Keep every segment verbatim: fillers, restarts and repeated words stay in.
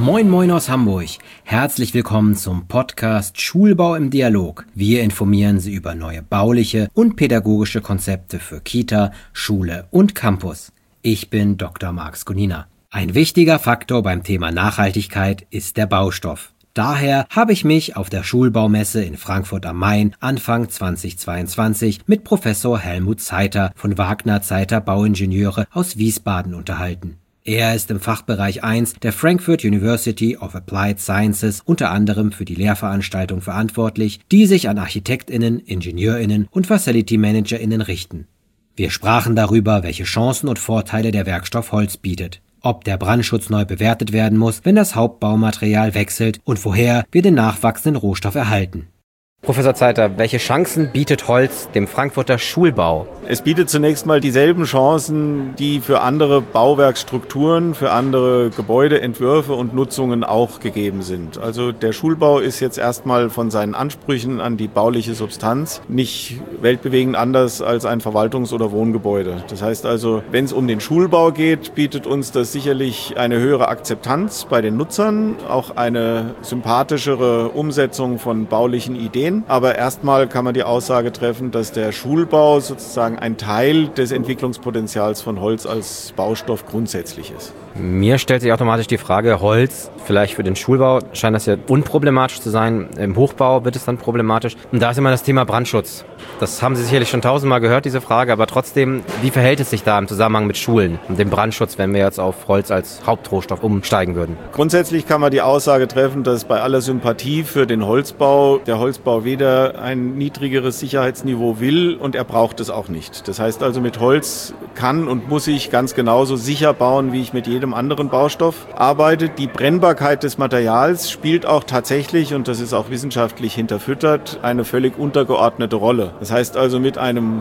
Moin Moin aus Hamburg. Herzlich willkommen zum Podcast Schulbau im Dialog. Wir informieren Sie über neue bauliche und pädagogische Konzepte für Kita, Schule und Campus. Ich bin Doktor Marc Skonina. Ein wichtiger Faktor beim Thema Nachhaltigkeit ist der Baustoff. Daher habe ich mich auf der Schulbaumesse in Frankfurt am Main Anfang zweitausendzweiundzwanzig mit Professor Helmut Zeiter von Wagner Zeiter Bauingenieure aus Wiesbaden unterhalten. Er ist im Fachbereich eins der Frankfurt University of Applied Sciences unter anderem für die Lehrveranstaltung verantwortlich, die sich an ArchitektInnen, IngenieurInnen und Facility ManagerInnen richten. Wir sprachen darüber, welche Chancen und Vorteile der Werkstoff Holz bietet, ob der Brandschutz neu bewertet werden muss, wenn das Hauptbaumaterial wechselt und woher wir den nachwachsenden Rohstoff erhalten. Professor Zeiter, welche Chancen bietet Holz dem Frankfurter Schulbau? Es bietet zunächst mal dieselben Chancen, die für andere Bauwerksstrukturen, für andere Gebäudeentwürfe und Nutzungen auch gegeben sind. Also der Schulbau ist jetzt erstmal von seinen Ansprüchen an die bauliche Substanz nicht weltbewegend anders als ein Verwaltungs- oder Wohngebäude. Das heißt also, wenn es um den Schulbau geht, bietet uns das sicherlich eine höhere Akzeptanz bei den Nutzern, auch eine sympathischere Umsetzung von baulichen Ideen. Aber erstmal kann man die Aussage treffen, dass der Schulbau sozusagen ein Teil des Entwicklungspotenzials von Holz als Baustoff grundsätzlich ist. Mir stellt sich automatisch die Frage, Holz, vielleicht für den Schulbau scheint das ja unproblematisch zu sein. Im Hochbau wird es dann problematisch. Und da ist immer das Thema Brandschutz. Das haben Sie sicherlich schon tausendmal gehört, diese Frage. Aber trotzdem, wie verhält es sich da im Zusammenhang mit Schulen und dem Brandschutz, wenn wir jetzt auf Holz als Hauptrohstoff umsteigen würden? Grundsätzlich kann man die Aussage treffen, dass bei aller Sympathie für den Holzbau, der Holzbau weder ein niedrigeres Sicherheitsniveau will und er braucht es auch nicht. Das heißt also, mit Holz kann und muss ich ganz genauso sicher bauen, wie ich mit jedem anderen Baustoff arbeite. Die Brennbarkeit des Materials spielt auch tatsächlich, und das ist auch wissenschaftlich hinterfüttert, eine völlig untergeordnete Rolle. Das heißt also, mit einem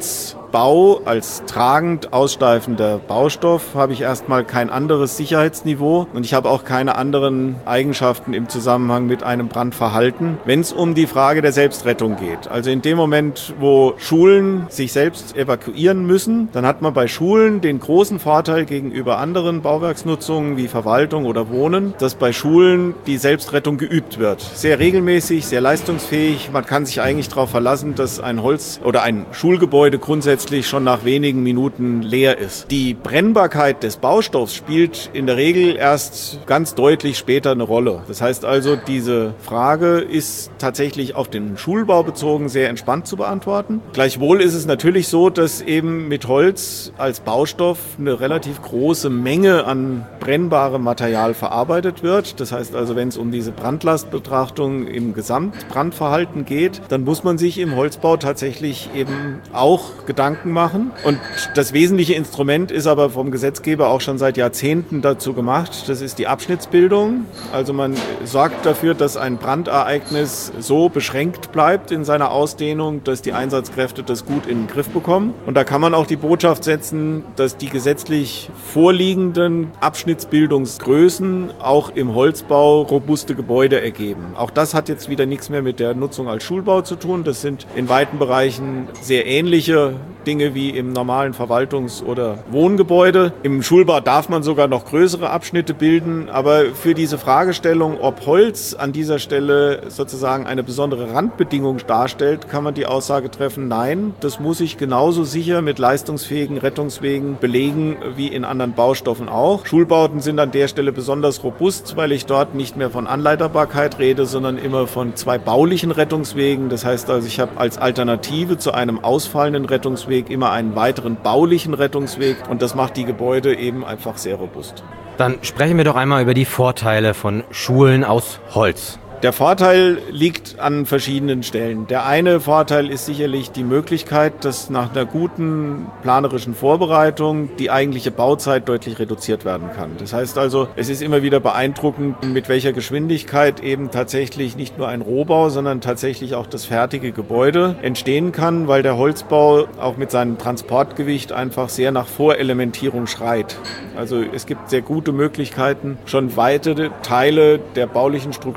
Holzbau als tragend aussteifender Baustoff habe ich erstmal kein anderes Sicherheitsniveau und ich habe auch keine anderen Eigenschaften im Zusammenhang mit einem Brandverhalten, wenn es um die Frage der Selbstrettung geht. Also in dem Moment, wo Schulen sich selbst evakuieren müssen, dann hat man bei Schulen den großen Vorteil gegenüber anderen Bauwerksnutzungen wie Verwaltung oder Wohnen, dass bei Schulen die Selbstrettung geübt wird. Sehr regelmäßig, sehr leistungsfähig. Man kann sich eigentlich darauf verlassen, dass ein Holz- oder ein Schulgebäude grundsätzlich schon nach wenigen Minuten leer ist. Die Brennbarkeit des Baustoffs spielt in der Regel erst ganz deutlich später eine Rolle. Das heißt also, diese Frage ist tatsächlich auf den Schulbau bezogen sehr entspannt zu beantworten. Gleichwohl ist es natürlich so, dass eben mit Holz als Baustoff eine relativ große Menge an brennbarem Material verarbeitet wird. Das heißt also, wenn es um diese Brandlastbetrachtung im Gesamtbrandverhalten geht, dann muss man sich im Holzbau tatsächlich eben auch Gedanken machen. Und das wesentliche Instrument ist aber vom Gesetzgeber auch schon seit Jahrzehnten dazu gemacht. Das ist die Abschnittsbildung. Also man sorgt dafür, dass ein Brandereignis so beschränkt bleibt in seiner Ausdehnung, dass die Einsatzkräfte das gut in den Griff bekommen. Und da kann man auch die Botschaft setzen, dass die gesetzlich vorliegenden Abschnittsbildungsgrößen auch im Holzbau robuste Gebäude ergeben. Auch das hat jetzt wieder nichts mehr mit der Nutzung als Schulbau zu tun. Das sind in weiten Bereichen sehr ähnliche Dinge wie im normalen Verwaltungs- oder Wohngebäude. Im Schulbau darf man sogar noch größere Abschnitte bilden, aber für diese Fragestellung, ob Holz an dieser Stelle sozusagen eine besondere Randbedingung darstellt, kann man die Aussage treffen, nein, das muss ich genauso sicher mit leistungsfähigen Rettungswegen belegen wie in anderen Baustoffen auch. Schulbauten sind an der Stelle besonders robust, weil ich dort nicht mehr von Anleiterbarkeit rede, sondern immer von zwei baulichen Rettungswegen. Das heißt also, ich habe als Alternative zu einem ausfallenden Rettungsweg immer einen weiteren baulichen Rettungsweg und das macht die Gebäude eben einfach sehr robust. Dann sprechen wir doch einmal über die Vorteile von Schulen aus Holz. Der Vorteil liegt an verschiedenen Stellen. Der eine Vorteil ist sicherlich die Möglichkeit, dass nach einer guten planerischen Vorbereitung die eigentliche Bauzeit deutlich reduziert werden kann. Das heißt also, es ist immer wieder beeindruckend, mit welcher Geschwindigkeit eben tatsächlich nicht nur ein Rohbau, sondern tatsächlich auch das fertige Gebäude entstehen kann, weil der Holzbau auch mit seinem Transportgewicht einfach sehr nach Vorelementierung schreit. Also es gibt sehr gute Möglichkeiten, schon weitere Teile der baulichen Struktur im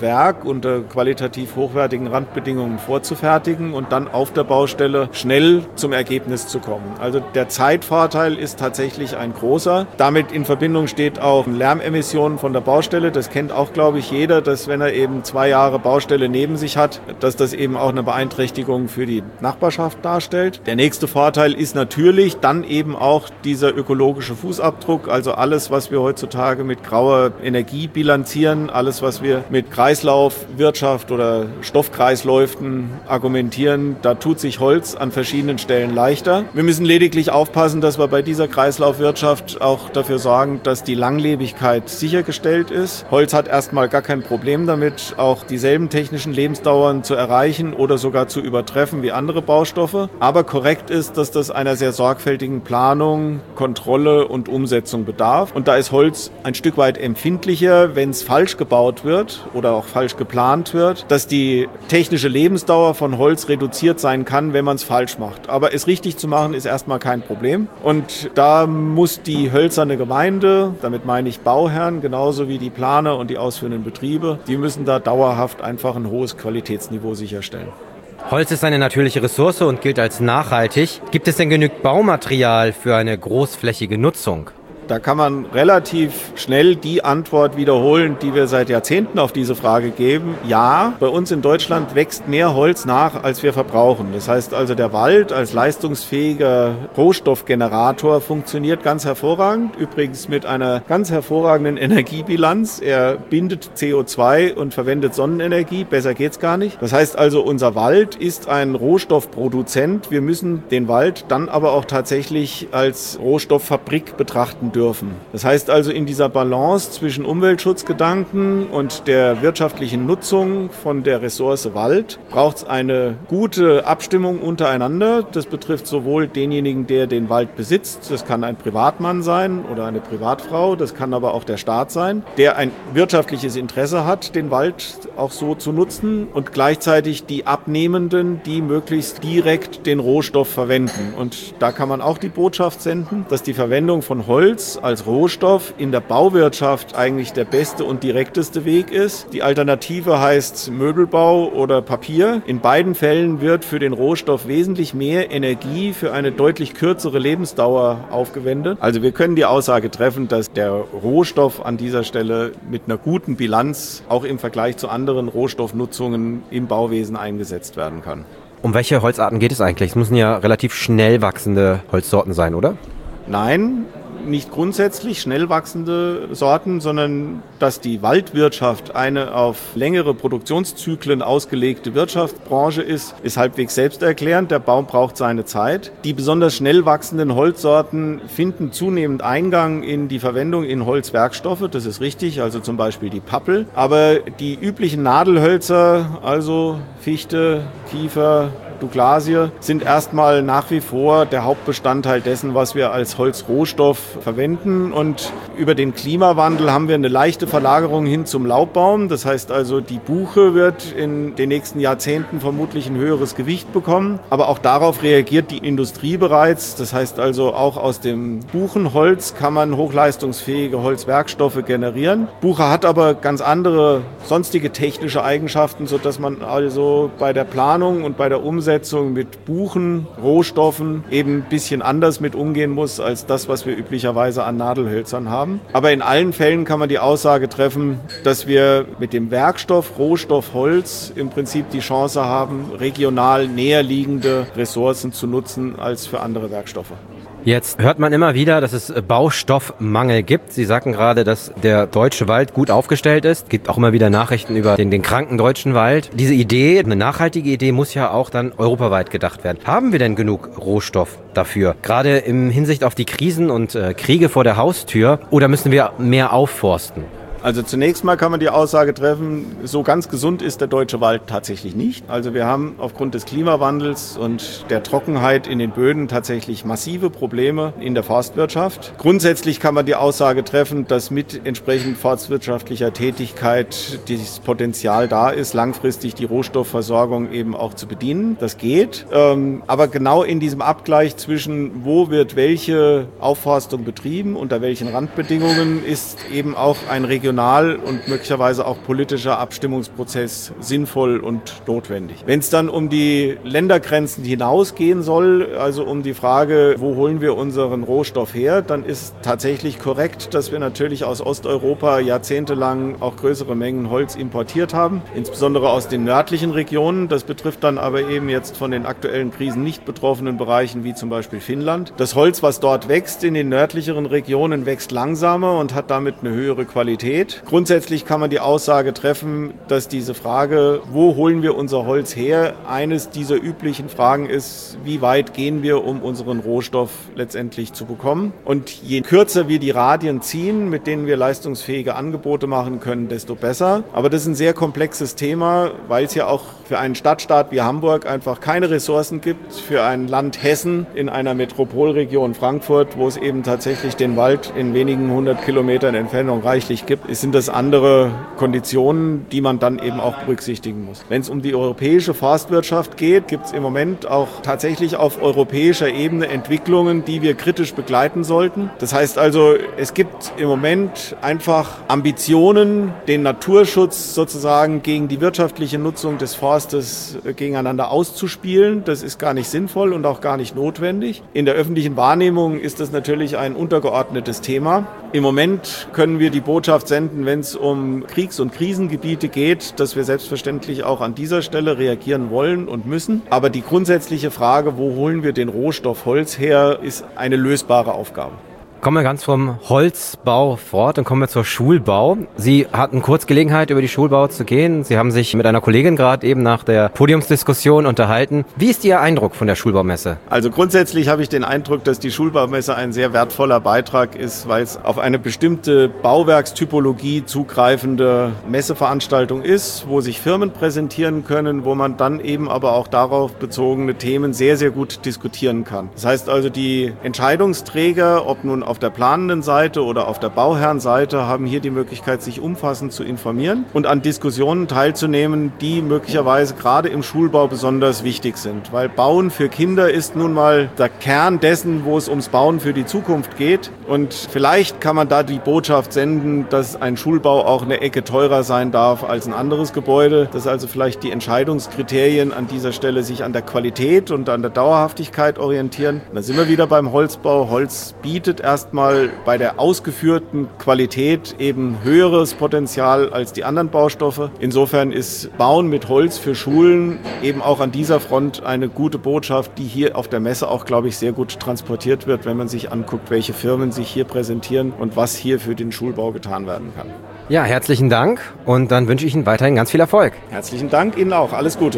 Werk unter qualitativ hochwertigen Randbedingungen vorzufertigen und dann auf der Baustelle schnell zum Ergebnis zu kommen. Also der Zeitvorteil ist tatsächlich ein großer. Damit in Verbindung steht auch Lärmemissionen von der Baustelle. Das kennt auch, glaube ich, jeder, dass wenn er eben zwei Jahre Baustelle neben sich hat, dass das eben auch eine Beeinträchtigung für die Nachbarschaft darstellt. Der nächste Vorteil ist natürlich dann eben auch dieser ökologische Fußabdruck, also alles, was wir heutzutage mit grauer Energie bilanzieren, alles, was wir mit Kreislaufwirtschaft oder Stoffkreisläufen argumentieren, da tut sich Holz an verschiedenen Stellen leichter. Wir müssen lediglich aufpassen, dass wir bei dieser Kreislaufwirtschaft auch dafür sorgen, dass die Langlebigkeit sichergestellt ist. Holz hat erstmal gar kein Problem damit, auch dieselben technischen Lebensdauern zu erreichen oder sogar zu übertreffen wie andere Baustoffe. Aber korrekt ist, dass das einer sehr sorgfältigen Planung, Kontrolle und Umsetzung bedarf. Und da ist Holz ein Stück weit empfindlicher, wenn es falsch gebaut wird oder auch falsch geplant wird, dass die technische Lebensdauer von Holz reduziert sein kann, wenn man es falsch macht. Aber es richtig zu machen, ist erstmal kein Problem. Und da muss die hölzerne Gemeinde, damit meine ich Bauherren, genauso wie die Planer und die ausführenden Betriebe, die müssen da dauerhaft einfach ein hohes Qualitätsniveau sicherstellen. Holz ist eine natürliche Ressource und gilt als nachhaltig. Gibt es denn genügend Baumaterial für eine großflächige Nutzung? Da kann man relativ schnell die Antwort wiederholen, die wir seit Jahrzehnten auf diese Frage geben. Ja, bei uns in Deutschland wächst mehr Holz nach, als wir verbrauchen. Das heißt also, der Wald als leistungsfähiger Rohstoffgenerator funktioniert ganz hervorragend. Übrigens mit einer ganz hervorragenden Energiebilanz. Er bindet C O zwei und verwendet Sonnenenergie. Besser geht's gar nicht. Das heißt also, unser Wald ist ein Rohstoffproduzent. Wir müssen den Wald dann aber auch tatsächlich als Rohstofffabrik betrachten dürfen. Das heißt also, in dieser Balance zwischen Umweltschutzgedanken und der wirtschaftlichen Nutzung von der Ressource Wald braucht es eine gute Abstimmung untereinander. Das betrifft sowohl denjenigen, der den Wald besitzt, das kann ein Privatmann sein oder eine Privatfrau, das kann aber auch der Staat sein, der ein wirtschaftliches Interesse hat, den Wald auch so zu nutzen, und gleichzeitig die Abnehmenden, die möglichst direkt den Rohstoff verwenden. Und da kann man auch die Botschaft senden, dass die Verwendung von Holz als Rohstoff in der Bauwirtschaft eigentlich der beste und direkteste Weg ist. Die Alternative heißt Möbelbau oder Papier. In beiden Fällen wird für den Rohstoff wesentlich mehr Energie für eine deutlich kürzere Lebensdauer aufgewendet. Also wir können die Aussage treffen, dass der Rohstoff an dieser Stelle mit einer guten Bilanz auch im Vergleich zu anderen Rohstoffnutzungen im Bauwesen eingesetzt werden kann. Um welche Holzarten geht es eigentlich? Es müssen ja relativ schnell wachsende Holzsorten sein, oder? Nein, nicht grundsätzlich schnell wachsende Sorten, sondern dass die Waldwirtschaft eine auf längere Produktionszyklen ausgelegte Wirtschaftsbranche ist, ist halbwegs selbsterklärend. Der Baum braucht seine Zeit. Die besonders schnell wachsenden Holzsorten finden zunehmend Eingang in die Verwendung in Holzwerkstoffe. Das ist richtig, also zum Beispiel die Pappel. Aber die üblichen Nadelhölzer, also Fichte, Kiefer, Douglasie, sind erstmal nach wie vor der Hauptbestandteil dessen, was wir als Holzrohstoff verwenden. Und über den Klimawandel haben wir eine leichte Verlagerung hin zum Laubbaum. Das heißt also, die Buche wird in den nächsten Jahrzehnten vermutlich ein höheres Gewicht bekommen. Aber auch darauf reagiert die Industrie bereits. Das heißt also, auch aus dem Buchenholz kann man hochleistungsfähige Holzwerkstoffe generieren. Buche hat aber ganz andere sonstige technische Eigenschaften, sodass man also bei der Planung und bei der Umsetzung mit Buchen, Rohstoffen eben ein bisschen anders mit umgehen muss als das, was wir üblicherweise an Nadelhölzern haben. Aber in allen Fällen kann man die Aussage treffen, dass wir mit dem Werkstoff, Rohstoff, Holz im Prinzip die Chance haben, regional näher liegende Ressourcen zu nutzen als für andere Werkstoffe. Jetzt hört man immer wieder, dass es Baustoffmangel gibt. Sie sagten gerade, dass der deutsche Wald gut aufgestellt ist. Es gibt auch immer wieder Nachrichten über den, den kranken deutschen Wald. Diese Idee, eine nachhaltige Idee, muss ja auch dann europaweit gedacht werden. Haben wir denn genug Rohstoff dafür? Gerade im Hinsicht auf die Krisen und äh, Kriege vor der Haustür? Oder müssen wir mehr aufforsten? Also zunächst mal kann man die Aussage treffen, so ganz gesund ist der deutsche Wald tatsächlich nicht. Also wir haben aufgrund des Klimawandels und der Trockenheit in den Böden tatsächlich massive Probleme in der Forstwirtschaft. Grundsätzlich kann man die Aussage treffen, dass mit entsprechend forstwirtschaftlicher Tätigkeit dieses Potenzial da ist, langfristig die Rohstoffversorgung eben auch zu bedienen. Das geht. Aber genau in diesem Abgleich zwischen, wo wird welche Aufforstung betrieben, unter welchen Randbedingungen, ist eben auch ein regionales emotional und möglicherweise auch politischer Abstimmungsprozess sinnvoll und notwendig. Wenn es dann um die Ländergrenzen hinausgehen soll, also um die Frage, wo holen wir unseren Rohstoff her, dann ist tatsächlich korrekt, dass wir natürlich aus Osteuropa jahrzehntelang auch größere Mengen Holz importiert haben, insbesondere aus den nördlichen Regionen. Das betrifft dann aber eben jetzt von den aktuellen Krisen nicht betroffenen Bereichen wie zum Beispiel Finnland. Das Holz, was dort wächst in den nördlicheren Regionen, wächst langsamer und hat damit eine höhere Qualität. Grundsätzlich kann man die Aussage treffen, dass diese Frage, wo holen wir unser Holz her, eines dieser üblichen Fragen ist, wie weit gehen wir, um unseren Rohstoff letztendlich zu bekommen. Und je kürzer wir die Radien ziehen, mit denen wir leistungsfähige Angebote machen können, desto besser. Aber das ist ein sehr komplexes Thema, weil es ja auch für einen Stadtstaat wie Hamburg einfach keine Ressourcen gibt, für ein Land Hessen in einer Metropolregion Frankfurt, wo es eben tatsächlich den Wald in wenigen hundert Kilometern Entfernung reichlich gibt, sind das andere Konditionen, die man dann eben auch berücksichtigen muss. Wenn es um die europäische Forstwirtschaft geht, gibt es im Moment auch tatsächlich auf europäischer Ebene Entwicklungen, die wir kritisch begleiten sollten. Das heißt also, es gibt im Moment einfach Ambitionen, den Naturschutz sozusagen gegen die wirtschaftliche Nutzung des Forstes gegeneinander auszuspielen. Das ist gar nicht sinnvoll und auch gar nicht notwendig. In der öffentlichen Wahrnehmung ist das natürlich ein untergeordnetes Thema. Im Moment können wir die Botschaft senden, wenn es um Kriegs- und Krisengebiete geht, dass wir selbstverständlich auch an dieser Stelle reagieren wollen und müssen. Aber die grundsätzliche Frage, wo holen wir den Rohstoff Holz her, ist eine lösbare Aufgabe. Kommen wir ganz vom Holzbau fort und kommen wir zur Schulbau. Sie hatten kurz Gelegenheit, über die Schulbau zu gehen. Sie haben sich mit einer Kollegin gerade eben nach der Podiumsdiskussion unterhalten. Wie ist Ihr Eindruck von der Schulbaumesse? Also grundsätzlich habe ich den Eindruck, dass die Schulbaumesse ein sehr wertvoller Beitrag ist, weil es auf eine bestimmte Bauwerkstypologie zugreifende Messeveranstaltung ist, wo sich Firmen präsentieren können, wo man dann eben aber auch darauf bezogene Themen sehr, sehr gut diskutieren kann. Das heißt also, die Entscheidungsträger, ob nun auf der planenden Seite oder auf der Bauherrenseite, haben hier die Möglichkeit, sich umfassend zu informieren und an Diskussionen teilzunehmen, die möglicherweise gerade im Schulbau besonders wichtig sind. Weil Bauen für Kinder ist nun mal der Kern dessen, wo es ums Bauen für die Zukunft geht. Und vielleicht kann man da die Botschaft senden, dass ein Schulbau auch eine Ecke teurer sein darf als ein anderes Gebäude. Dass also vielleicht die Entscheidungskriterien an dieser Stelle sich an der Qualität und an der Dauerhaftigkeit orientieren. Und da sind wir wieder beim Holzbau. Holz bietet erst erstmal bei der ausgeführten Qualität eben höheres Potenzial als die anderen Baustoffe. Insofern ist Bauen mit Holz für Schulen eben auch an dieser Front eine gute Botschaft, die hier auf der Messe auch, glaube ich, sehr gut transportiert wird, wenn man sich anguckt, welche Firmen sich hier präsentieren und was hier für den Schulbau getan werden kann. Ja, herzlichen Dank und dann wünsche ich Ihnen weiterhin ganz viel Erfolg. Herzlichen Dank, Ihnen auch. Alles Gute.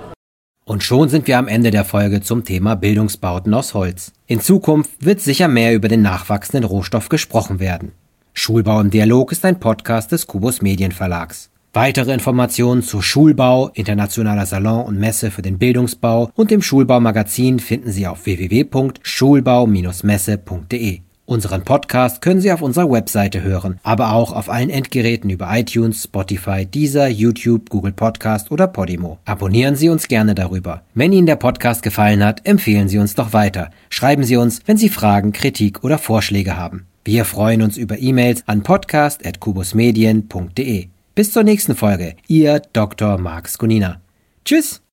Und schon sind wir am Ende der Folge zum Thema Bildungsbauten aus Holz. In Zukunft wird sicher mehr über den nachwachsenden Rohstoff gesprochen werden. Schulbau im Dialog ist ein Podcast des Kubus Medienverlags. Weitere Informationen zu Schulbau, internationaler Salon und Messe für den Bildungsbau und dem Schulbaumagazin finden Sie auf w w w punkt schulbau Bindestrich messe punkt d e. Unseren Podcast können Sie auf unserer Webseite hören, aber auch auf allen Endgeräten über iTunes, Spotify, Deezer, YouTube, Google Podcast oder Podimo. Abonnieren Sie uns gerne darüber. Wenn Ihnen der Podcast gefallen hat, empfehlen Sie uns doch weiter. Schreiben Sie uns, wenn Sie Fragen, Kritik oder Vorschläge haben. Wir freuen uns über E-Mails an podcast at kubusmedien punkt d e. Bis zur nächsten Folge. Ihr Doktor Marc Skunina. Tschüss!